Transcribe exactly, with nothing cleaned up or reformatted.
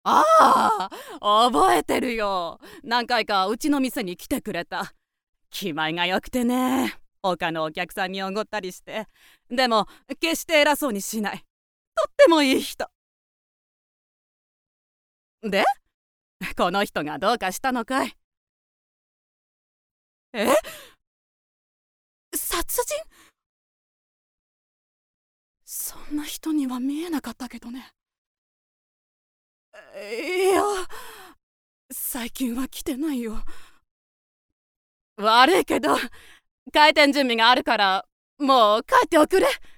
ああ、覚えてるよ。何回かうちの店に来てくれた。気前が良くてね。他のお客さんにおごったりして。でも決して偉そうにしない。とってもいい人。で、この人がどうかしたのかい？え、殺人？そんな人には見えなかったけどね。いや、最近は来てないよ。悪いけど開店準備があるからもう帰っておくれ。